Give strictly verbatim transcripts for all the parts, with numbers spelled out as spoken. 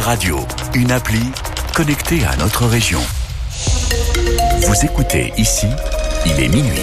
Radio, une appli connectée à notre région. Vous écoutez ici, il est minuit.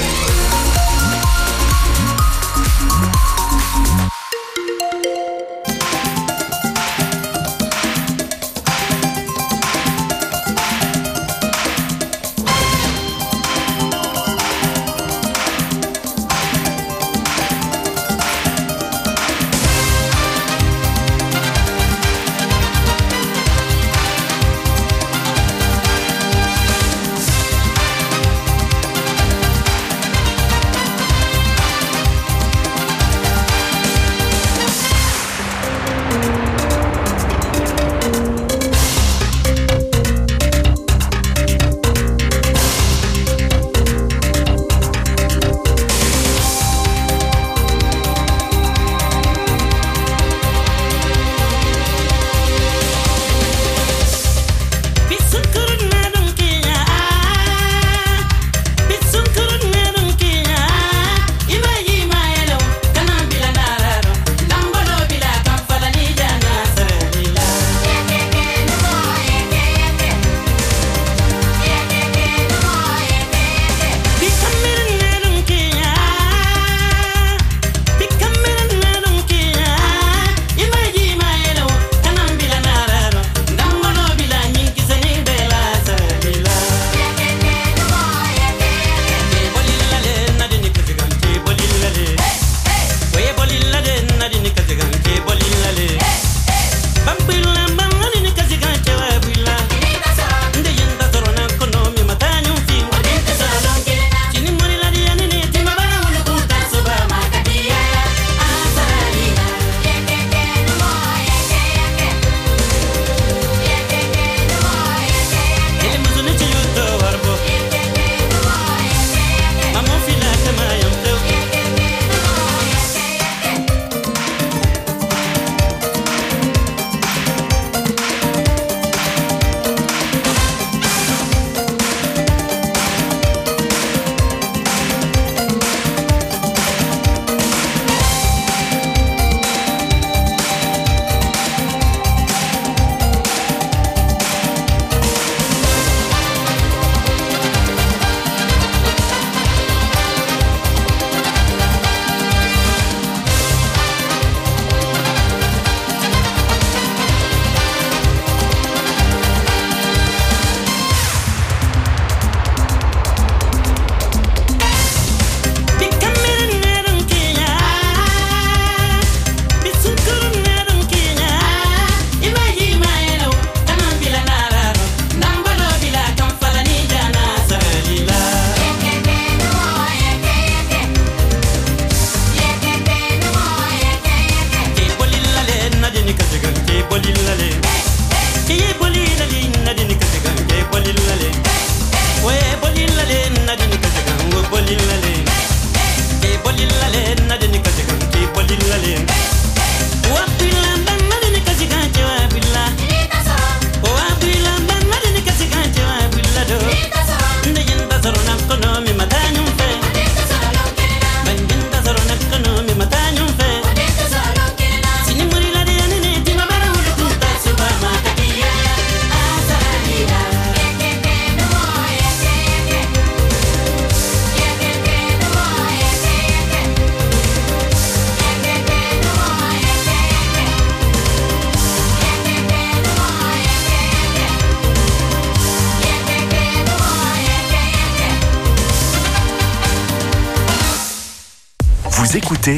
Écoutez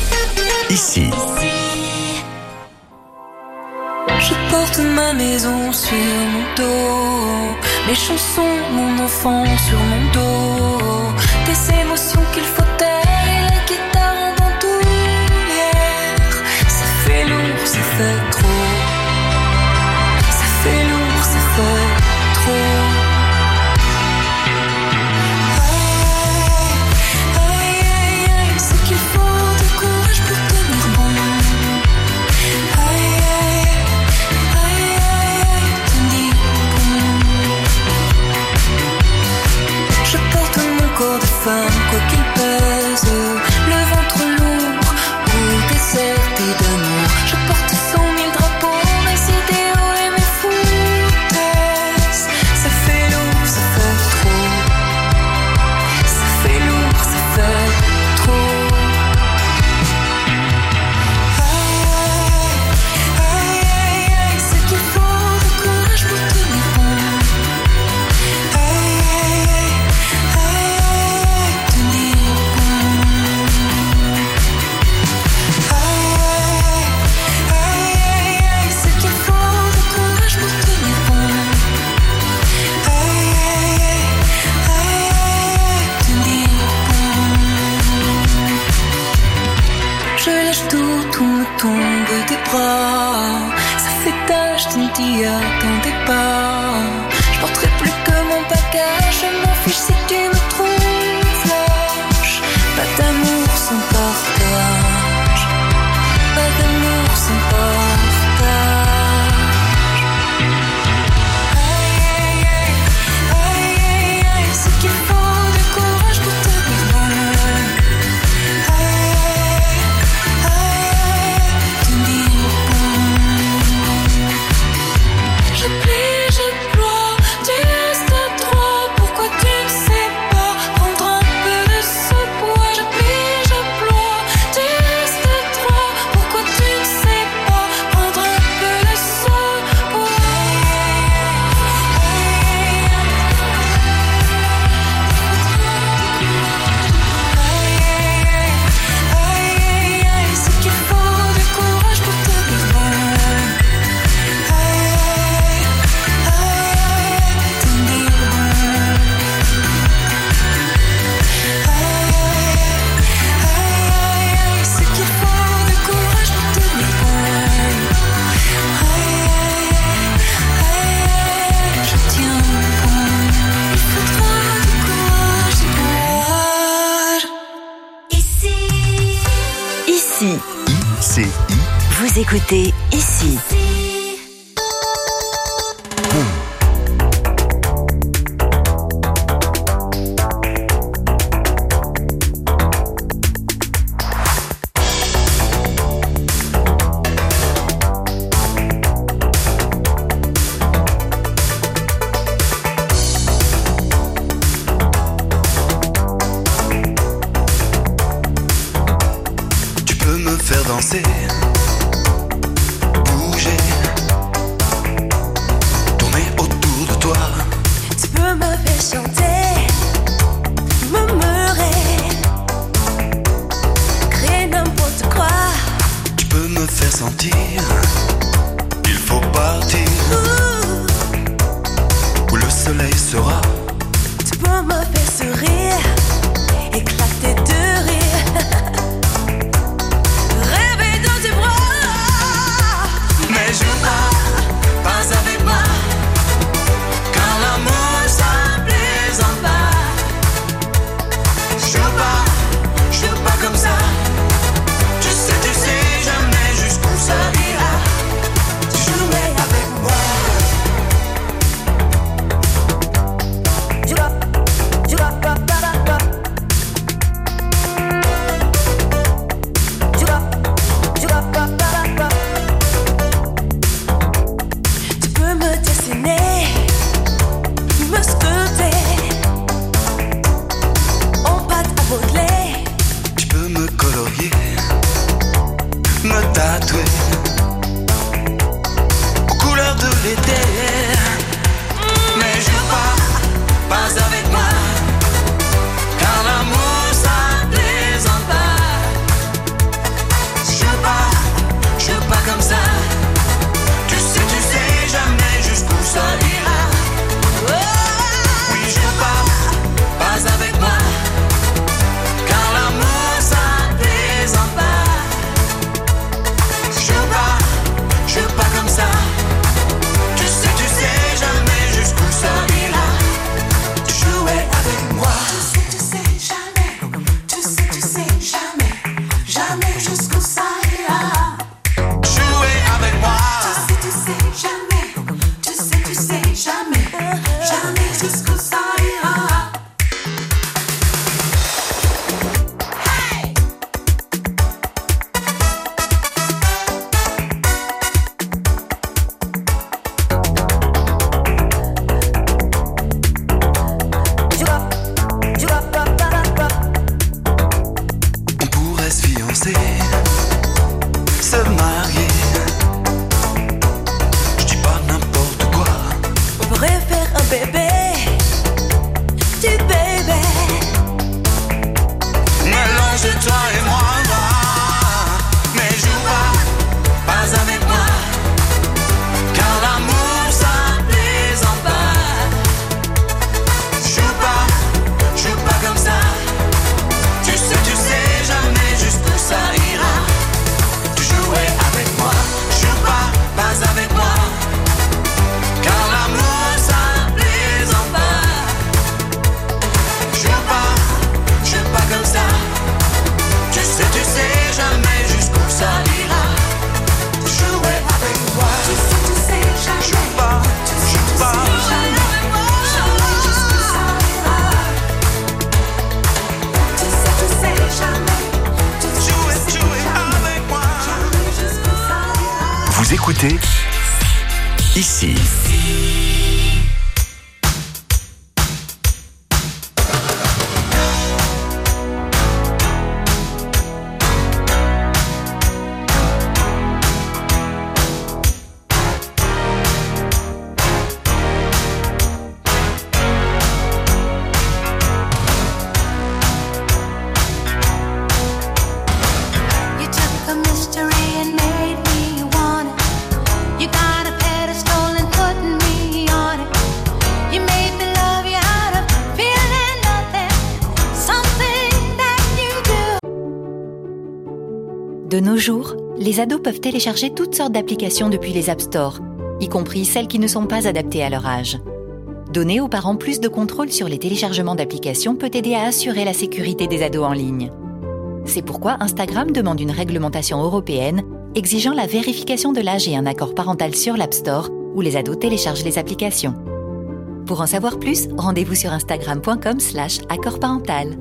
ici. Je porte ma maison sur mon dos, mes chansons, mon enfant sur mon dos, des émotions qu'il faut taire et la guitare en bandoulière. Ça fait lourd, ça fait trop. Ça fait lourd, ça fait trop. Quoi qu'il pèse. là, je ne t'y attendais pas. Je porterai plus que mon bagage, je m'en fiche si tu me trouves lâche. Pas d'amour sans partage, pas d'amour sans partage. Aïe aïe aïe, aïe aïe aïe, c'est qu'il faut du courage pour te dire non. Aïe aïe aïe, te dire non. Je plie, je ploie, tu restes à trois. Pourquoi tu ne sais pas prendre un peu de ce poids? Je plie, je ploie, tu restes à trois. Pourquoi tu ne sais pas prendre un peu de ce poids? Aïe aïe aïe, aïe aïe aïe, c'est qu'il faut du courage pour te dire non. Aïe aïe aïe, te dire non. Aïe aïe aïe, c'est qu'il faut du courage pour te dire non. Aïe aïe aïe, je tiens bon. Il faudra du courage, du courage. Ici, Ici, I C I. vous écoutez Ici. Tu peux me faire danser, bouger, tourner autour de toi. tu peux me faire chanter, murmurer, créer n'importe quoi. Tu peux me faire sentir, il faut partir, Ouh, où le soleil sera. tu peux me faire sourire, éclater de rire, rêver dans tes bras. Mais joue pas, pas avec moi, car l'amour ça plaisante pas. Joue pas, joue pas comme ça. Tu sais, tu sais jamais jusqu'où ça ira. Jouer avec moi. Tu peux me dessiner, me sculpter, en pâte à modeler. Tu peux me colorier, me tatouer aux couleurs de l'été. Mais joue pas, pas avec moi, car l'amour ça plaisante pas. Joue pas, joue pas comme ça. Tu sais, tu sais jamais jusqu'où ça ira. Oui, joue pas, pas avec moi, car l'amour ça plaisante pas. Joue pas, joue pas comme ça. Tu sais, tu sais jamais jusqu'où ça ira. Jouer écoutez ici. De nos jours, les ados peuvent télécharger toutes sortes d'applications depuis les App Store, y compris celles qui ne sont pas adaptées à leur âge. Donner aux parents plus de contrôle sur les téléchargements d'applications peut aider à assurer la sécurité des ados en ligne. C'est pourquoi Instagram demande une réglementation européenne exigeant la vérification de l'âge et un accord parental sur l'App Store où les ados téléchargent les applications. Pour en savoir plus, rendez-vous sur instagram point com slash accord parental.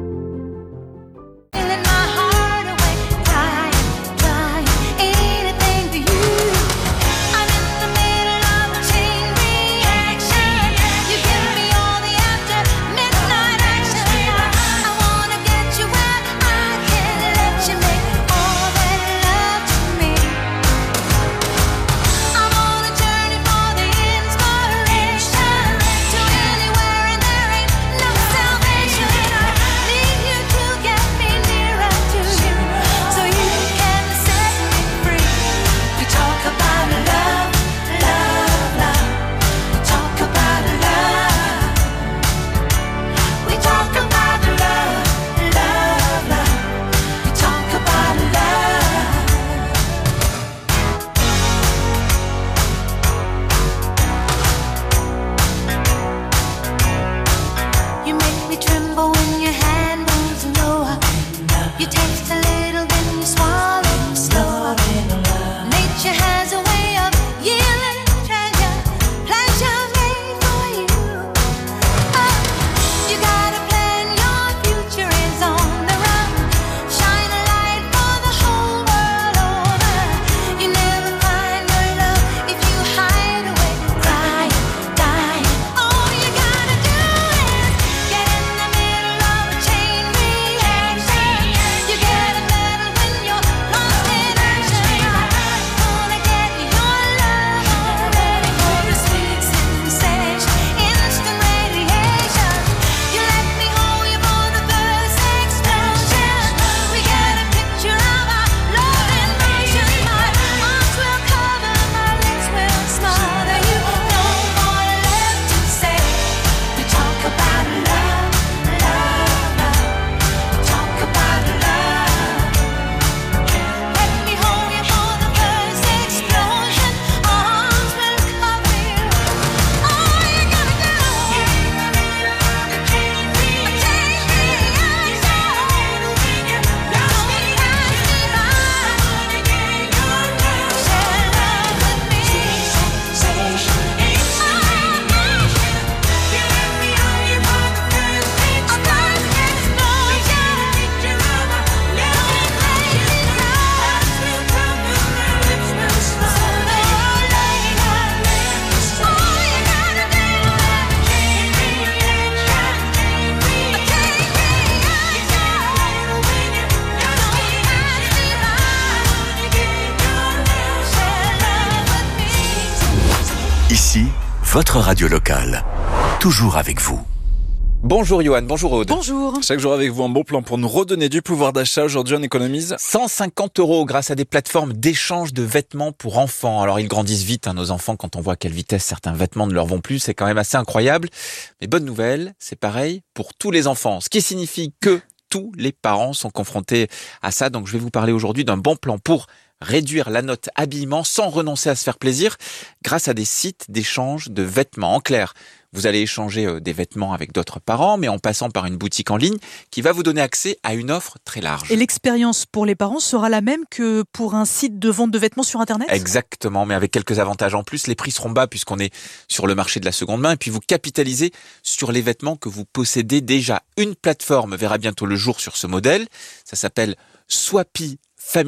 Ici, votre radio locale. Toujours avec vous. Bonjour Johan, bonjour Aude. Bonjour. Chaque jour avec vous un bon plan pour nous redonner du pouvoir d'achat. Aujourd'hui on économise cent cinquante euros grâce à des plateformes d'échange de vêtements pour enfants. Alors ils grandissent vite hein, nos enfants, quand on voit à quelle vitesse certains vêtements ne leur vont plus, c'est quand même assez incroyable. Mais bonne nouvelle, c'est pareil pour tous les enfants. Ce qui signifie que tous les parents sont confrontés à ça. Donc je vais vous parler aujourd'hui d'un bon plan pour réduire la note habillement sans renoncer à se faire plaisir grâce à des sites d'échange de vêtements. En clair, vous allez échanger des vêtements avec d'autres parents, mais en passant par une boutique en ligne qui va vous donner accès à une offre très large. Et l'expérience pour les parents sera la même que pour un site de vente de vêtements sur Internet ? Exactement, mais avec quelques avantages en plus. Les prix seront bas puisqu'on est sur le marché de la seconde main et puis vous capitalisez sur les vêtements que vous possédez déjà. Une plateforme verra bientôt le jour sur ce modèle. Ça s'appelle swapi family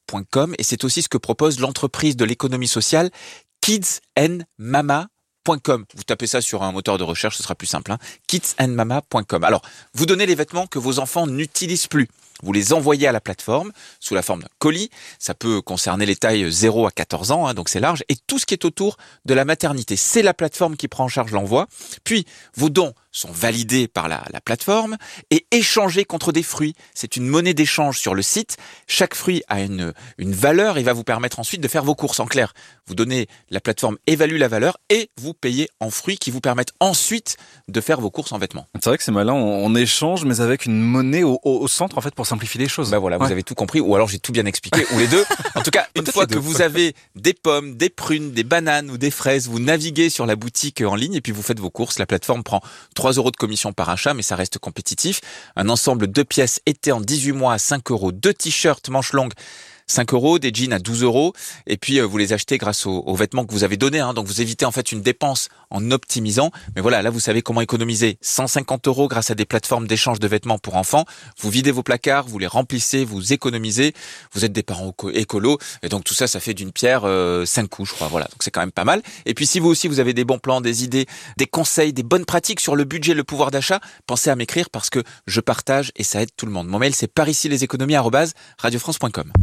point com et c'est aussi ce que propose l'entreprise de l'économie sociale kids and mama point com. Vous tapez ça sur un moteur de recherche, ce sera plus simple. Hein. kids and mama point com. Alors, vous donnez les vêtements que vos enfants n'utilisent plus. Vous les envoyez à la plateforme sous la forme d'un colis. Ça peut concerner les tailles zéro à quatorze ans, hein, donc c'est large. Et tout ce qui est autour de la maternité. C'est la plateforme qui prend en charge l'envoi. Puis, vos dons sont validés par la, la plateforme et échangés contre des fruits. C'est une monnaie d'échange sur le site. Chaque fruit a une, une valeur et va vous permettre ensuite de faire vos courses. En clair, vous donnez, la plateforme évalue la valeur et vous payez en fruits qui vous permettent ensuite de faire vos courses en vêtements. C'est vrai que c'est malin, on, on échange mais avec une monnaie au, au, au centre en fait pour simplifier les choses. Bah voilà, ouais. Vous avez tout compris ou alors j'ai tout bien expliqué ou les deux. En tout cas, une fois que vous avez des pommes, des prunes, des bananes ou des fraises, vous naviguez sur la boutique en ligne et puis vous faites vos courses. La plateforme prend trois euros de commission par achat, mais ça reste compétitif. Un ensemble de pièces été en dix-huit mois à cinq euros, deux t-shirts manches longues cinq euros, des jeans à douze euros, et puis euh, vous les achetez grâce aux, aux vêtements que vous avez donnés, hein, donc vous évitez en fait une dépense en optimisant, mais voilà, là vous savez comment économiser cent cinquante euros grâce à des plateformes d'échange de vêtements pour enfants, vous videz vos placards, vous les remplissez, vous économisez, vous êtes des parents écolos, et donc tout ça, ça fait d'une pierre euh, cinq coups, je crois, voilà, donc c'est quand même pas mal. Et puis si vous aussi vous avez des bons plans, des idées, des conseils, des bonnes pratiques sur le budget, le pouvoir d'achat, pensez à m'écrire parce que je partage et ça aide tout le monde. Mon mail c'est par ici les économies arobase radio france point com.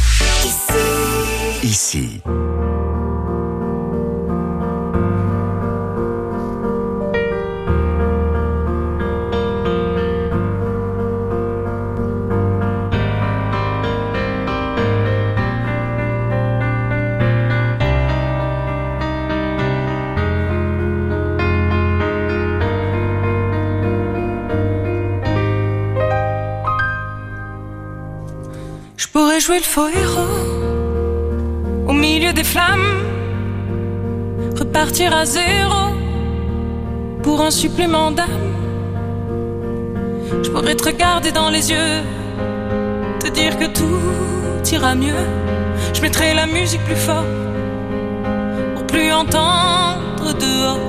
Ici. Je pourrais jouer le faux héros au milieu des flammes, repartir à zéro pour un supplément d'âme. Je pourrais te regarder dans les yeux, te dire que tout ira mieux. Je mettrai la musique plus fort pour plus entendre dehors.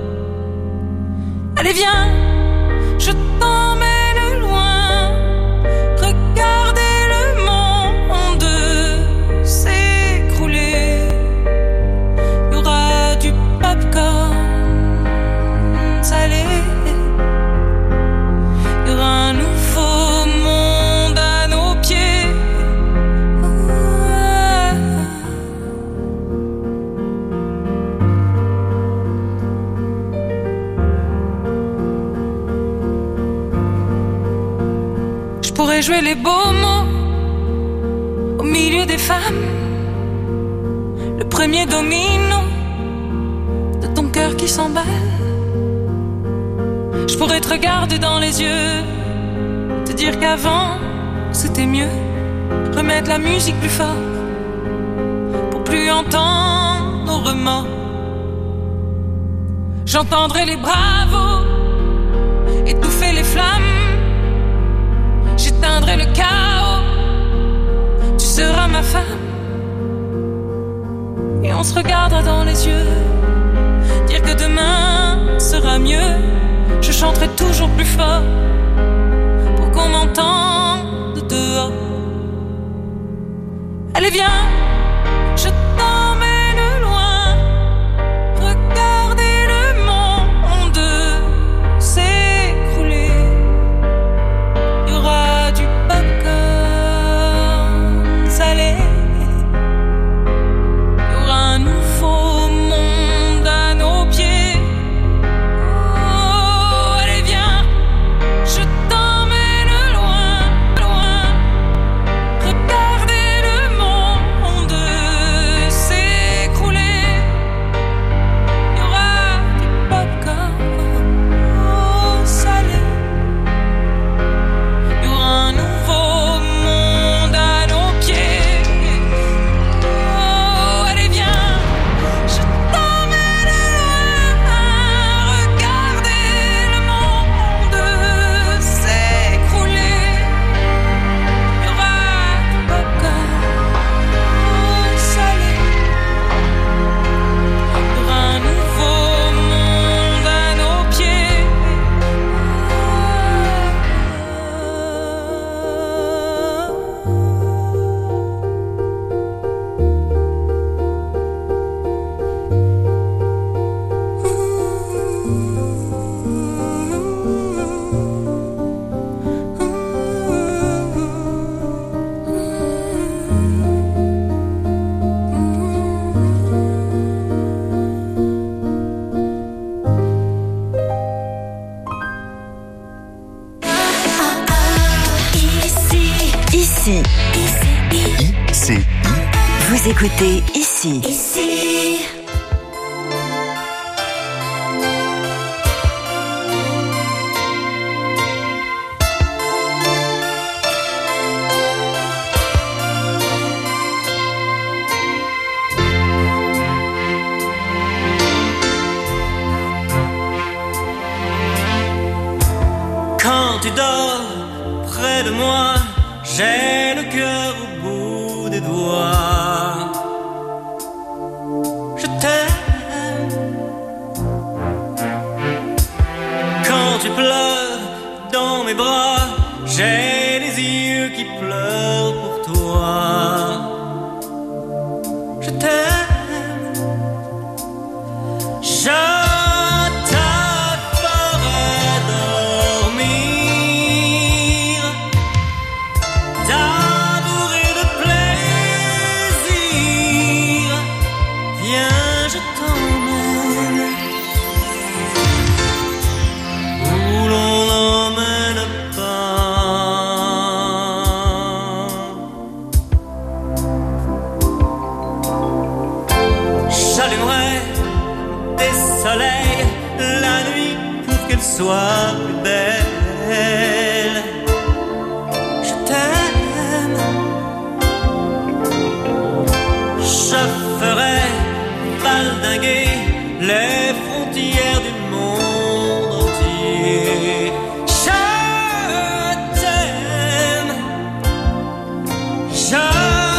Allez viens, je t'emmène loin, regardez le monde s'écrouler. Il y aura du popcorn salé, il y aura un nouveau monde à nos pieds. Je pourrais jouer les beaux mots au milieu des femmes, le premier domino de ton cœur qui s'emballe. Je pourrais te regarder dans les yeux, te dire qu'avant c'était mieux, remettre la musique plus fort pour plus entendre nos remords. J'entendrai les bravos étouffer les flammes, j'éteindrai le chaos, tu seras ma femme. Et on se regardera dans les yeux, dire que demain sera mieux. Je chanterai toujours plus fort pour qu'on m'entende dehors. Allez viens, je t'emmène loin, regardez le monde s'écrouler. Il y aura du popcorn salé, il y aura un nouveau monde à nos pieds. Oh, allez viens, je t'emmène loin, loin, regardez le monde écoutez Ici. Ici. Quand tu dors près de moi, j'ai le cœur au bout des doigts. Je t'aime. Quand tu pleures dans mes bras, j'ai les yeux qui pleurent pour toi. Je t'aime. Je sois plus belle. Je t'aime. Je ferai valdinguer les frontières du monde entier. Je t'aime. Je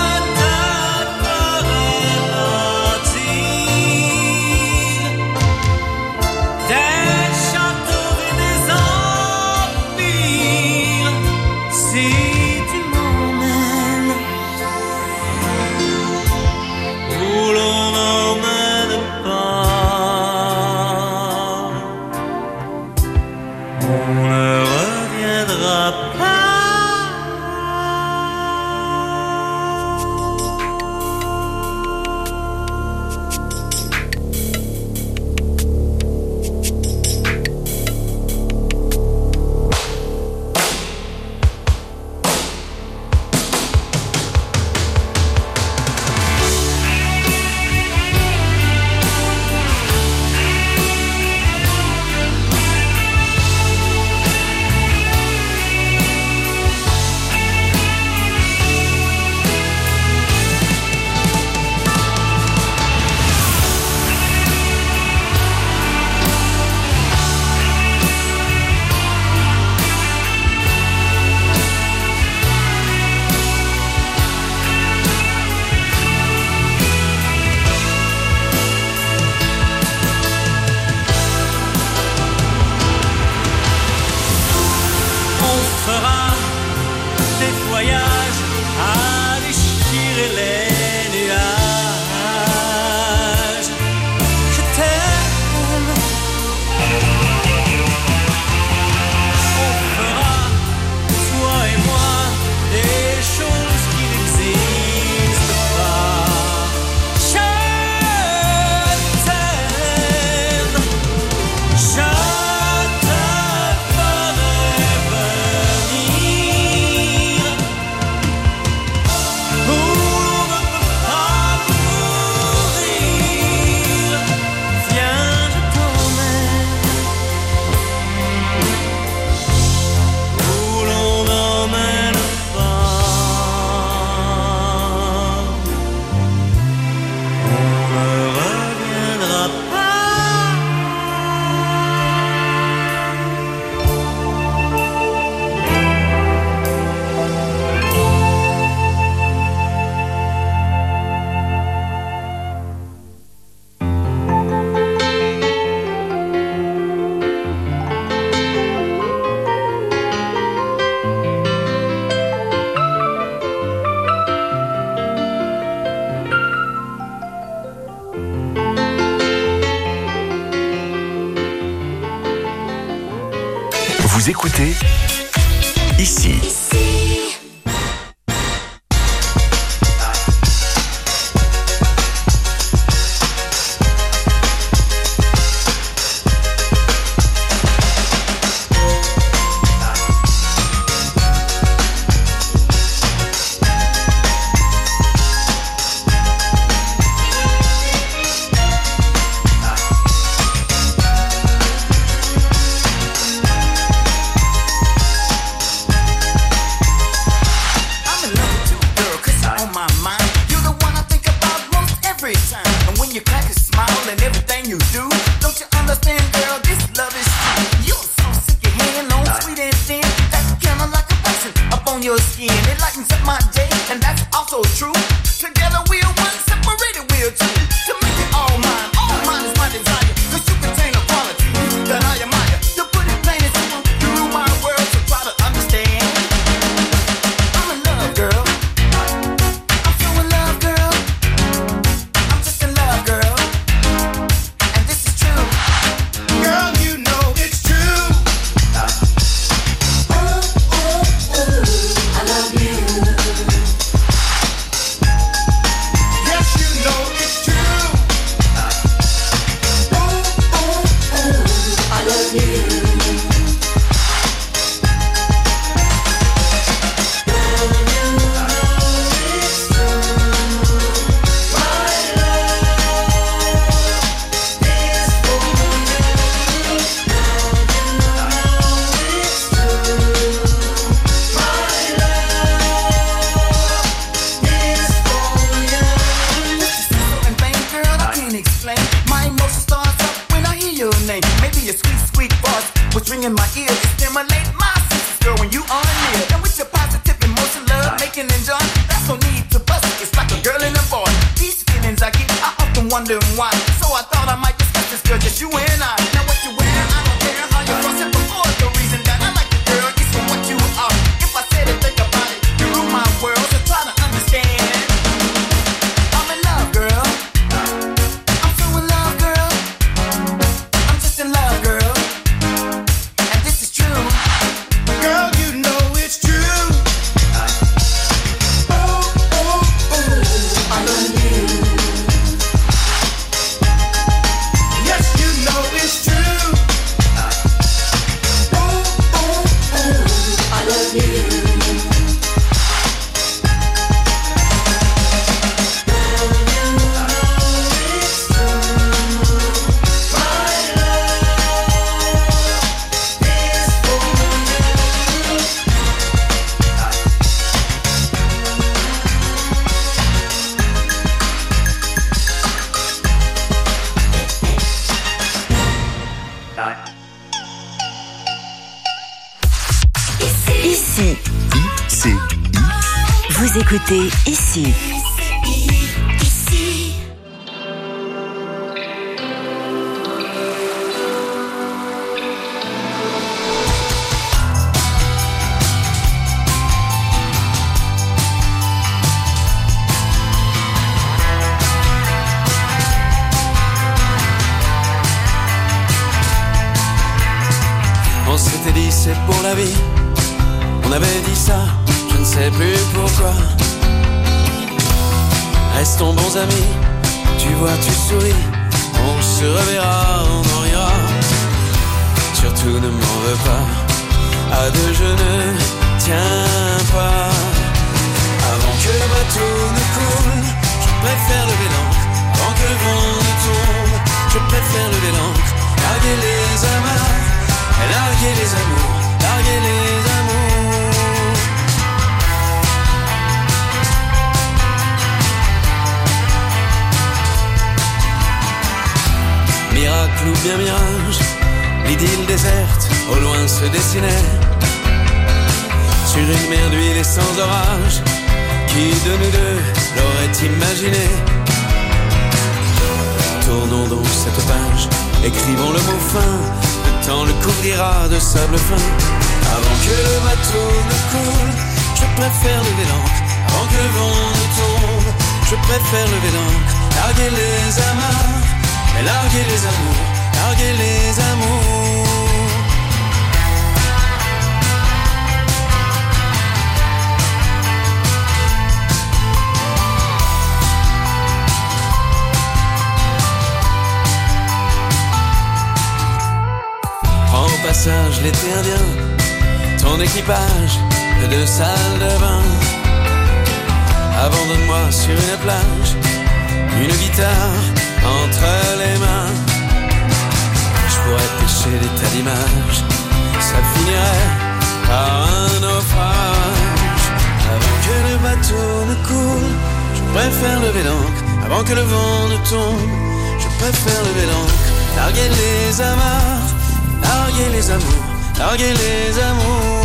Vous écoutez Ici. emotion starts up when I hear your name. Maybe a sweet, sweet voice was ringing my ears. It stimulates my senses, girl, when you are near. And with your positive emotion, love making and joy, that's no need to bust it. It's like a girl and a boy. These feelings I get, I often wondering why. So I thought I might discuss this, girl, just you and I. Now what you wear, I don't care how you cross it before. The reason that I like you, girl, is for what you are. If I said it, think about it, you rule my world, so try to understand. I'm in love, girl. I'm so in love, girl. I'm just in love, girl. And this is true. Girl, you know it's true. Oh, oh, oh, I love you. Yes, you know it's true. Oh, oh, oh, I love you. Ici, I-C-I. vous écoutez Ici. On s'était dit c'est pour la vie. On avait dit ça, je ne sais plus pourquoi. Restons bons amis, tu vois, tu souris. On se reverra, on en rira. Surtout ne m'en veux pas. À deux je ne tiens pas. Avant que le bateau ne coule, je préfère lever l'ancre. Avant que le vent ne tombe, je préfère lever l'ancre. Larguer les amarres, larguer les amours, larguer les amours. Miracle ou bien mirage, l'idylle déserte, au loin se dessinait. Sur une mer d'huile et sans orage, qui de nous deux l'aurait imaginé? Tournons donc cette page, écrivons le mot fin, le temps le couvrira de sable fin. Avant que le bateau ne coule, je préfère lever l'ancre. Avant que le vent ne tombe, je préfère lever l'ancre. Larguer les amarres, mais larguer les amours, larguer les amours. Prends au passage l'été indien, ton équipage de deux salles de bain. Abandonne-moi sur une plage, une guitare entre les mains. Je pourrais pêcher des tas d'images, ça finirait par un naufrage. Avant que le bateau ne coule, je préfère lever l'ancre. Avant que le vent ne tombe, je préfère lever l'ancre. Larguer les amarres, larguer les amours, larguer les amours.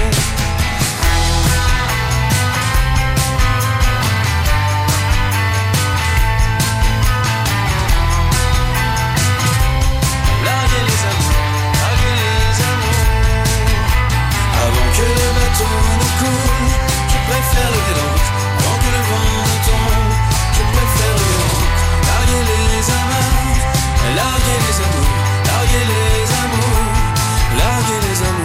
Que le bateau ne coule, je préfère lever l'ancre. Avant que le vent ne tombe, je préfère lever l'ancre. Larguer les amarres, larguer les amours, larguer les amours, larguer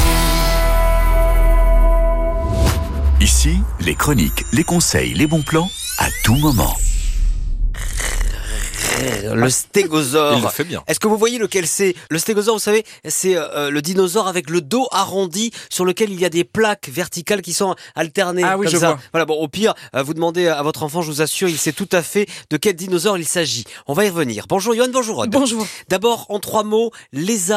les amours. Ici, les chroniques, les conseils, les bons plans, à tout moment. Le stégosaure. Il le fait bien. Est-ce que vous voyez lequel c'est? Le stégosaure, vous savez, c'est euh, le dinosaure avec le dos arrondi sur lequel il y a des plaques verticales qui sont alternées. Ah oui, comme je ça. vois. Voilà, bon, au pire, euh, vous demandez à votre enfant, je vous assure, il sait tout à fait de quel dinosaure il s'agit. On va y revenir. Bonjour Yoann, bonjour Rod. Bonjour. D'abord, en trois mots, lézard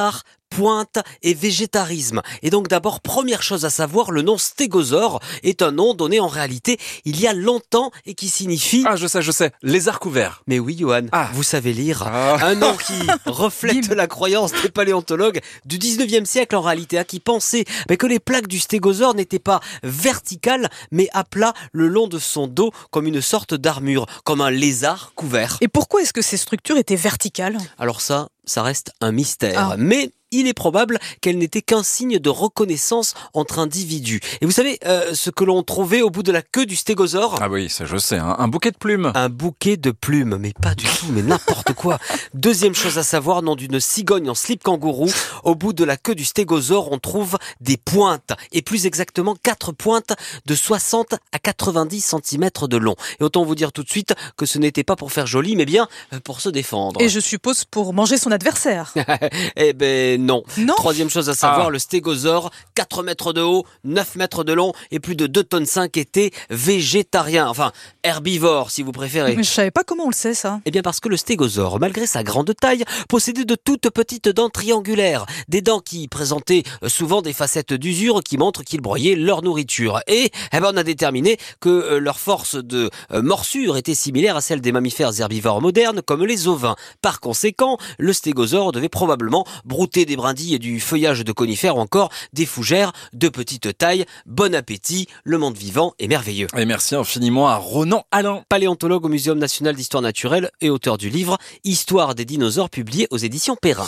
pointe et végétarisme. Et donc d'abord, première chose à savoir, le nom stégosaure est un nom donné en réalité il y a longtemps et qui signifie... Ah, je sais, je sais, lézard couvert. Mais oui, Johan, ah. vous savez lire. Ah. Un nom qui reflète la croyance des paléontologues du dix-neuvième siècle en réalité, hein, qui pensaient mais que les plaques du stégosaure n'étaient pas verticales, mais à plat le long de son dos, comme une sorte d'armure, comme un lézard couvert. Et pourquoi est-ce que ces structures étaient verticales ? Alors ça, ça reste un mystère. Ah. Mais il est probable qu'elle n'était qu'un signe de reconnaissance entre individus. Et vous savez euh, ce que l'on trouvait au bout de la queue du stégosaure ? Ah oui, ça je sais, hein. Un bouquet de plumes. Un bouquet de plumes, mais pas du tout, mais n'importe quoi. Deuxième chose à savoir, nom d'une cigogne en slip kangourou. Au bout de la queue du stégosaure, on trouve des pointes, et plus exactement quatre pointes de soixante à quatre-vingt-dix centimètres de long. Et autant vous dire tout de suite que ce n'était pas pour faire joli, mais bien pour se défendre. Et je suppose pour manger son adversaire. Eh ben non. Non. Troisième chose à savoir, Ah. le stégosaure, quatre mètres de haut, neuf mètres de long et plus de deux tonnes cinq était végétarien. Enfin, herbivore si vous préférez. Mais je savais pas comment on le sait ça. Eh bien parce que le stégosaure, malgré sa grande taille, possédait de toutes petites dents triangulaires. Des dents qui présentaient souvent des facettes d'usure qui montrent qu'ils broyaient leur nourriture. Et eh ben, on a déterminé que euh, leur force de euh, morsure était similaire à celle des mammifères herbivores modernes comme les ovins. Par conséquent, le stégosaure devait probablement brouter des brindilles et du feuillage de conifères ou encore des fougères de petite taille. Bon appétit, le monde vivant est merveilleux. Et merci infiniment à Ronan Alain. Paléontologue au Muséum national d'histoire naturelle et auteur du livre Histoire des dinosaures publié aux éditions Perrin.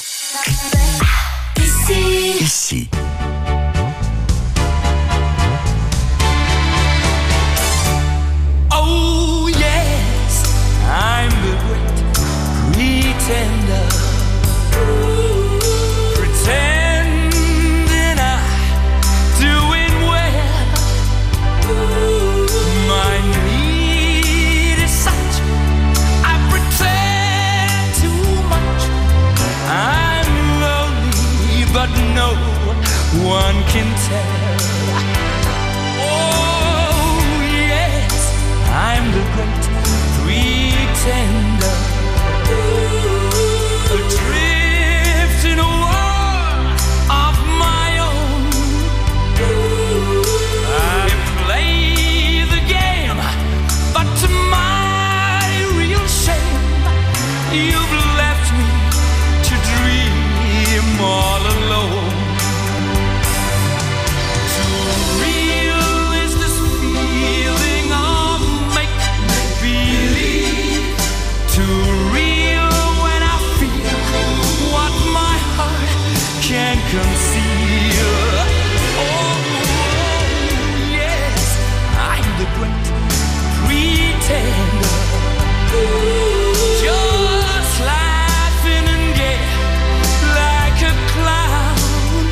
Ici. Ici. Oh yes, I'm the great pretender. Pretending I'm doing well. My need is such, I pretend too much. I'm lonely, but no one can tell. Oh yes, I'm the great pretender. Adrift in a world of my own. I play the game, but to my real shame, you've left me to dream all alone. Too real is this feeling of make-believe. Too real when I feel what my heart can conceal. Oh, yes, I'm the great pretender. Just laughing and gay like a clown.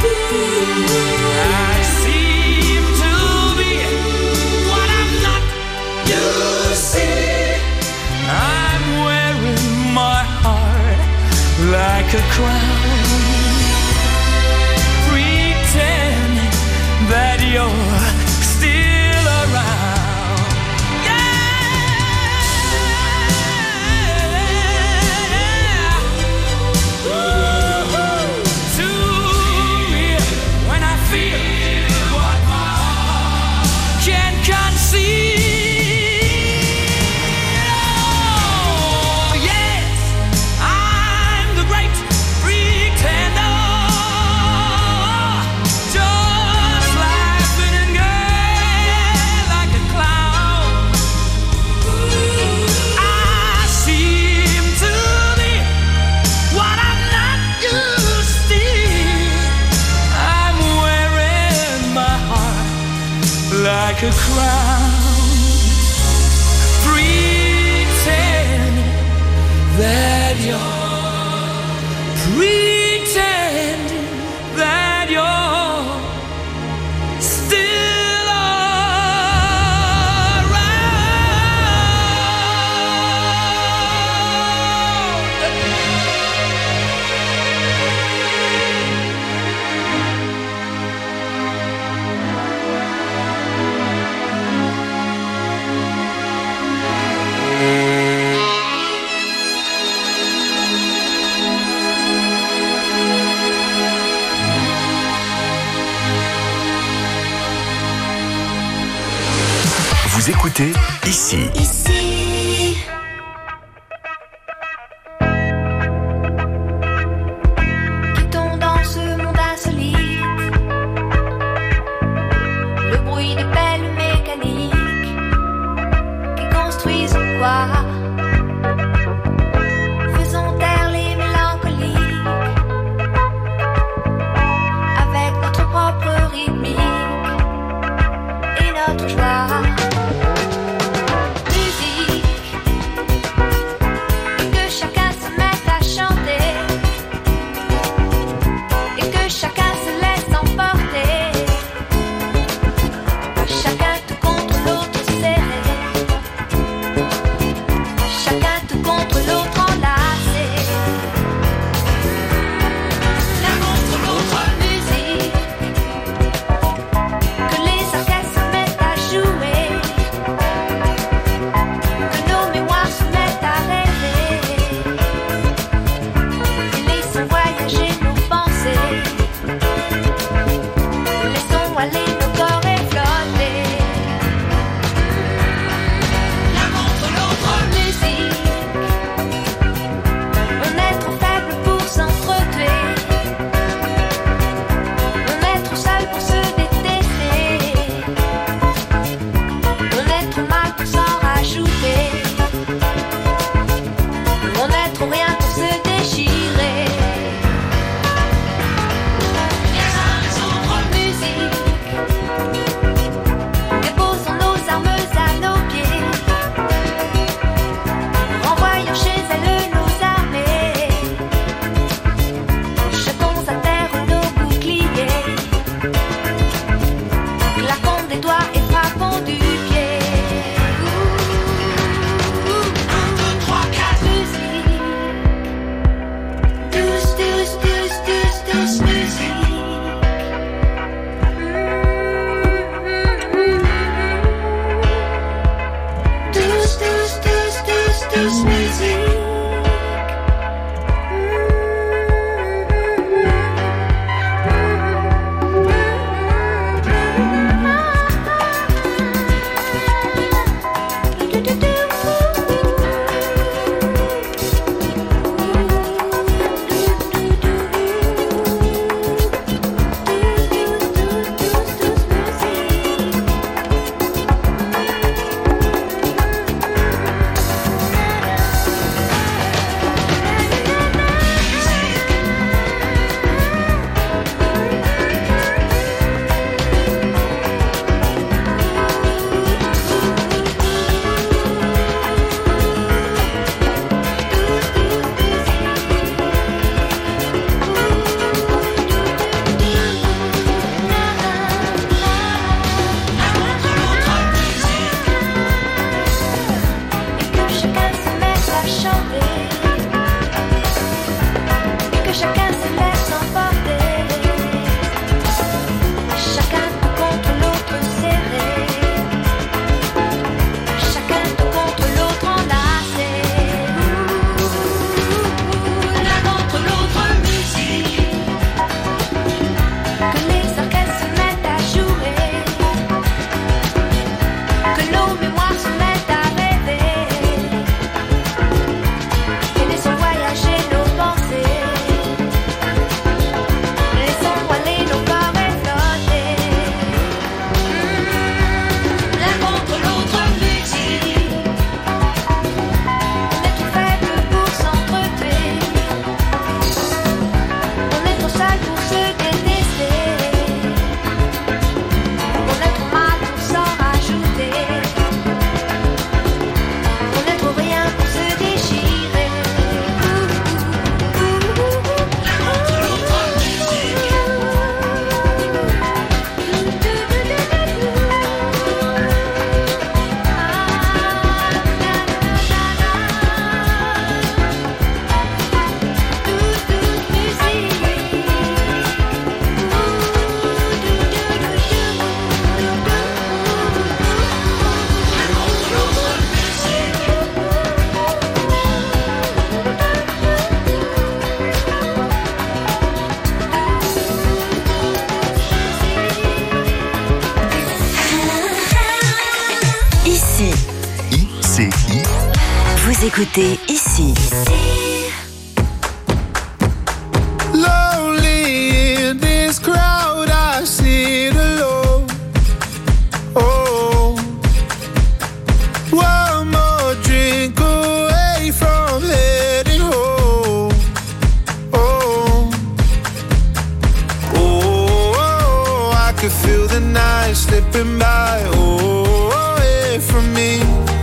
I seem to be what I'm not. You see, I'm wearing my heart like a crown, pretending that you're still around. Yeah. Ooh, too real when I feel what my heart can conceal. Oh, yes, I'm the great pretender. Just laughing and gay like a clown. I seem to be what I'm not. You see, I'm wearing my heart like a crown, pretending that you're, pretending that you're still around. Vous écoutez ici. Ici. Quittons dans ce monde insolite le bruit des pelles mécaniques qui construisent quoi. Faisons taire les mélancoliques avec notre propre rythmique et notre joie. Musique. écoutez ici. Lonely in this crowd, I sit alone. Oh, one more drink away from heading home. Oh, oh, I could feel the night slipping by. Oh, away from me.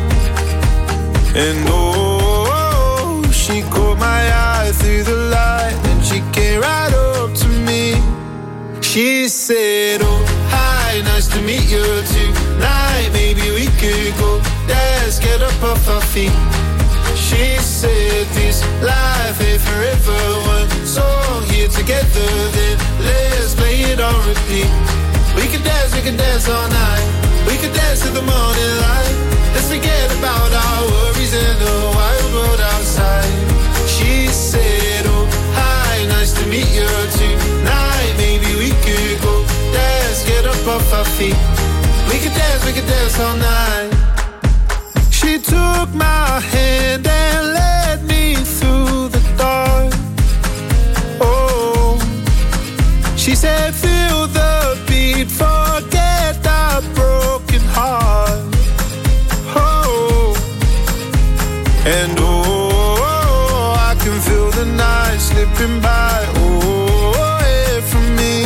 And oh, she caught my eye through the light, and she came right up to me. She said, oh, hi, nice to meet you tonight. Maybe we could go dance, get up off our feet. She said, this life ain't forever. One song here together, then let's play it on repeat. We could dance, we could dance all night. We could dance till the morning light. Let's forget about our worries in the wild world outside. She said, oh, hi, nice to meet you tonight. Maybe we could go dance, get up off our feet. We could dance, we could dance all night. She took my hand and led me through the dark. Oh, she said, feel the beat, forget the broken heart. Oh, and oh, I can feel the night slipping by. Oh, away from me.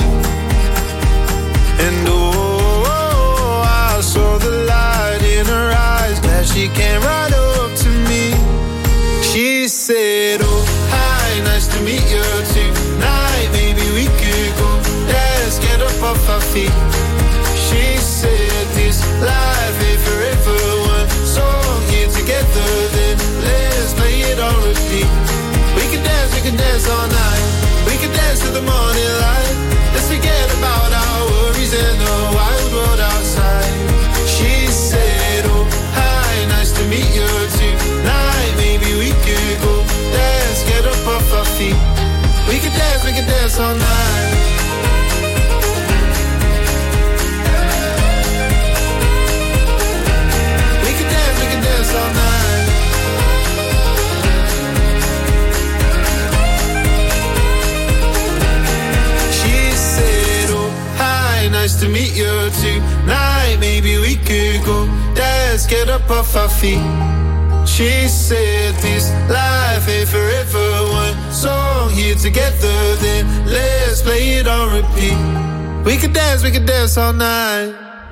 And oh, I saw the light in her eyes. Glad she came right up to me. She said, oh, hi, nice to meet you tonight. Maybe we could go dance, get up off our feet. She said, this life ain't forever. One song here together, then let's play it on repeat. We can dance, we can dance all night. We can dance till the morning light. Let's forget about our worries in the wild world outside. She said, oh, hi, nice to meet you tonight. Maybe we could go dance, get up off our feet. We can dance, we can dance all night. All night. She said, oh, hi, nice to meet you tonight. Maybe we could go dance, get up off our feet. She said, this life ain't forever. One song here together, then let's play it on repeat. We could dance, we could dance all night.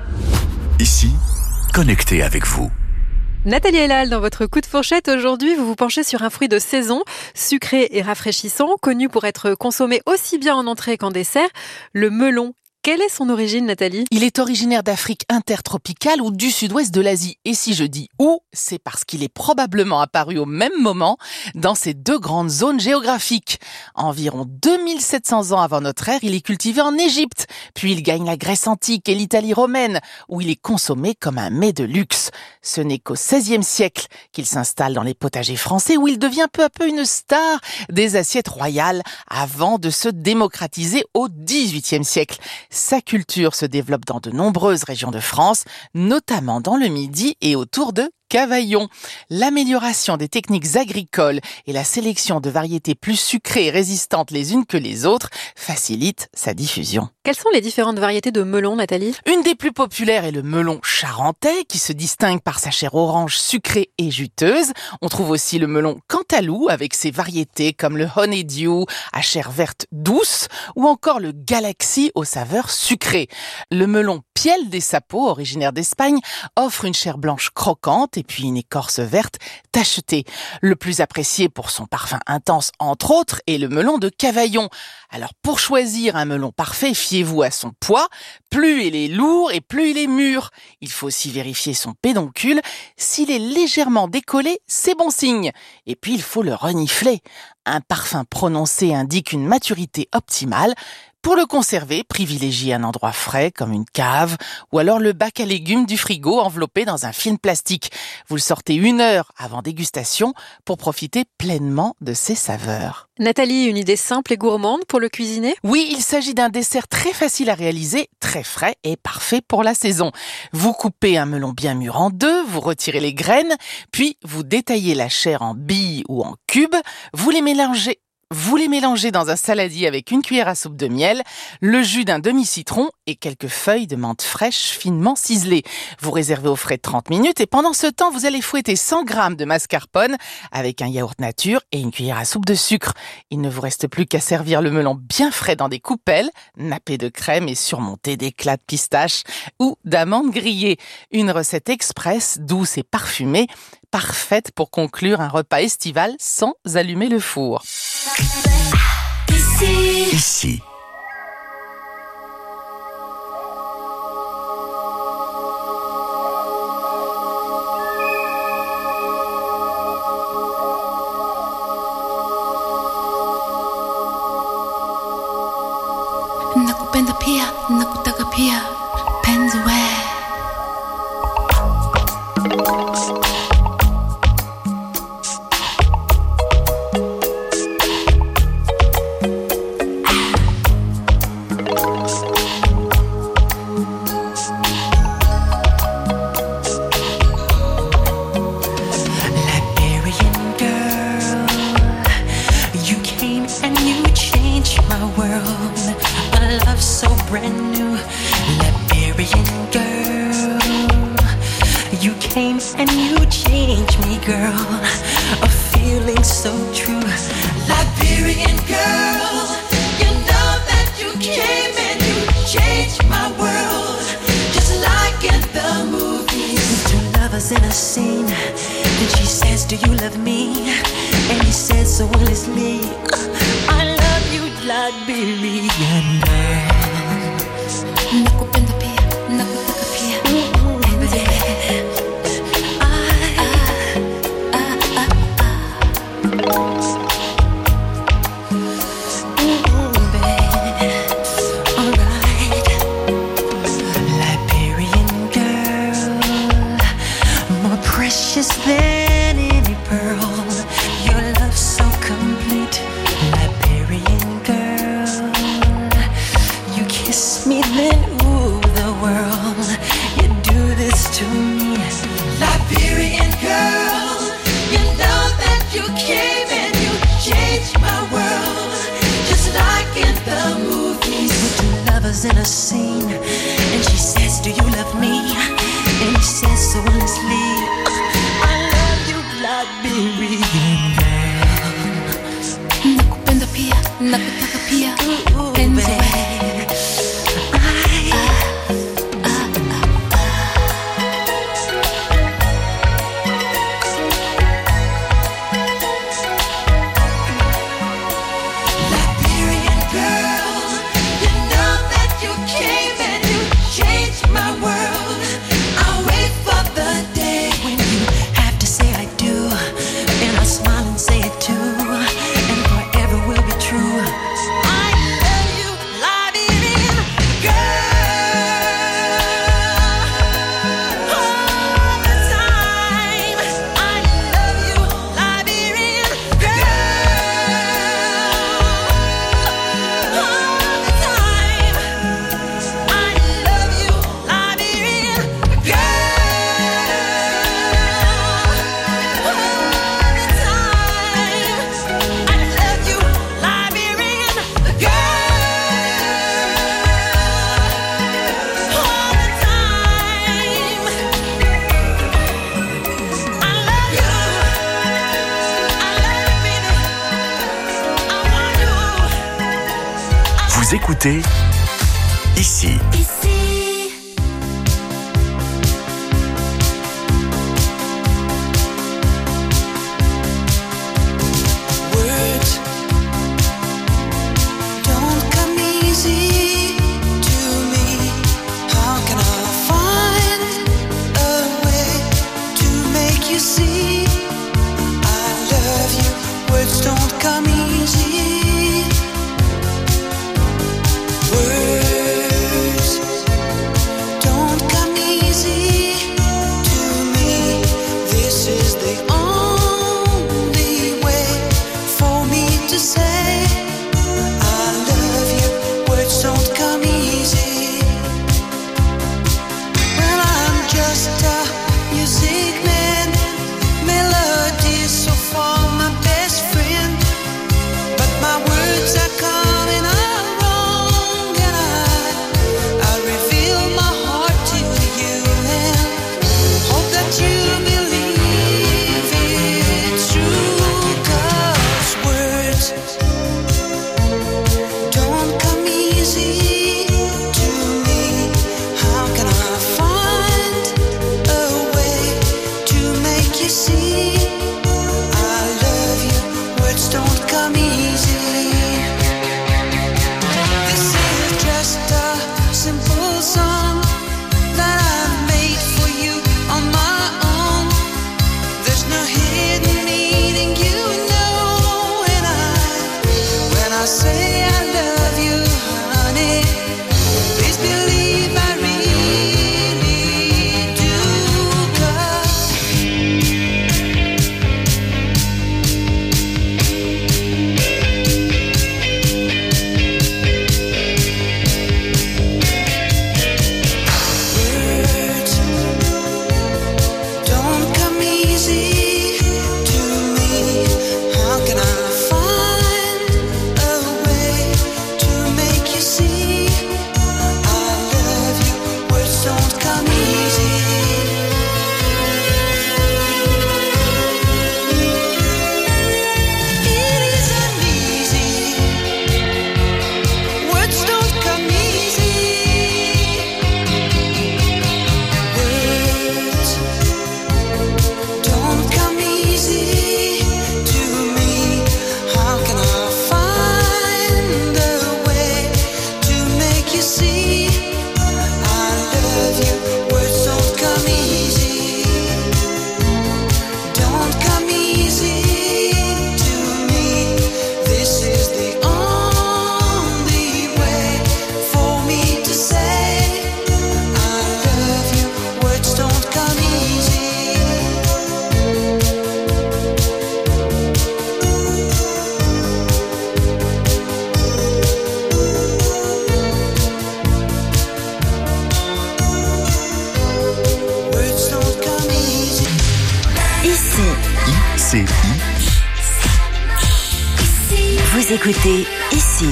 Ici, connecté avec vous. Nathalie Elal, dans votre coup de fourchette, aujourd'hui, vous vous penchez sur un fruit de saison, sucré et rafraîchissant, connu pour être consommé aussi bien en entrée qu'en dessert, le melon. Quelle est son origine, Nathalie ? Il est originaire d'Afrique intertropicale ou du sud-ouest de l'Asie. Et si je dis où, c'est parce qu'il est probablement apparu au même moment dans ces deux grandes zones géographiques. Environ deux mille sept cents ans avant notre ère, il est cultivé en Égypte. Puis il gagne la Grèce antique et l'Italie romaine, où il est consommé comme un mets de luxe. Ce n'est qu'au seizième siècle qu'il s'installe dans les potagers français, où il devient peu à peu une star des assiettes royales, avant de se démocratiser au dix-huitième siècle. Sa culture se développe dans de nombreuses régions de France, notamment dans le Midi et autour de Cavaillon. L'amélioration des techniques agricoles et la sélection de variétés plus sucrées et résistantes les unes que les autres facilitent sa diffusion. Quelles sont les différentes variétés de melon, Nathalie ? Une des plus populaires est le melon charentais, qui se distingue par sa chair orange sucrée et juteuse. On trouve aussi le melon cantalou, avec ses variétés comme le honeydew à chair verte douce, ou encore le galaxy aux saveurs sucrées. Le melon piel des sapos, originaire d'Espagne, offre une chair blanche croquante et puis une écorce verte tachetée. Le plus apprécié pour son parfum intense, entre autres, est le melon de Cavaillon. Alors pour choisir un melon parfait, fiez-vous à son poids. Plus il est lourd et plus il est mûr. Il faut aussi vérifier son pédoncule. S'il est légèrement décollé, c'est bon signe. Et puis il faut le renifler. Un parfum prononcé indique une maturité optimale. Pour le conserver, privilégiez un endroit frais comme une cave ou alors le bac à légumes du frigo enveloppé dans un film plastique. Vous le sortez une heure avant dégustation pour profiter pleinement de ses saveurs. Nathalie, une idée simple et gourmande pour le cuisiner ? Oui, il s'agit d'un dessert très facile à réaliser, très frais et parfait pour la saison. Vous coupez un melon bien mûr en deux, vous retirez les graines, puis vous détaillez la chair en billes ou en cubes, vous les mélangez Vous les mélangez dans un saladier avec une cuillère à soupe de miel, le jus d'un demi-citron et quelques feuilles de menthe fraîche finement ciselées. Vous réservez au frais trente minutes et pendant ce temps, vous allez fouetter cent grammes de mascarpone avec un yaourt nature et une cuillère à soupe de sucre. Il ne vous reste plus qu'à servir le melon bien frais dans des coupelles, nappées de crème et surmontées d'éclats de pistache ou d'amandes grillées. Une recette express, douce et parfumée, parfaite pour conclure un repas estival sans allumer le four. Ici. Ici. Nakupenda pia, nakutaka pia, penzi we. Brand new Liberian girl, you came and you changed me, girl. A feeling so true. Liberian girl, you know that you came and you changed my world, just like in the movies. Two lovers in a scene, and she says, do you love me? And he says so honestly, I love you, Liberian girl. Nakupenda pia, nakutaka pia, penzi we. Ah, ah, ah, ah, ah. Ooh, baby, alright. Liberian girl, more precious than any pearl. Your love so complete. Liberian girl, you kiss me then. To me, Liberian girl, you know that you came and you changed my world, just like in the movies. With two lovers in a scene, and she says, do you love me? And he says so honestly, I love you, Liberian girl. Nakupenda pia, nakutaka pia, penzi we. Vous écoutez Ici. Ici. Words don't come easy to me. How can I find a way to make you see I love you? Words don't come easy. écoutez Ici.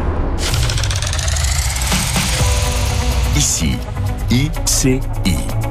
Ici, I C I.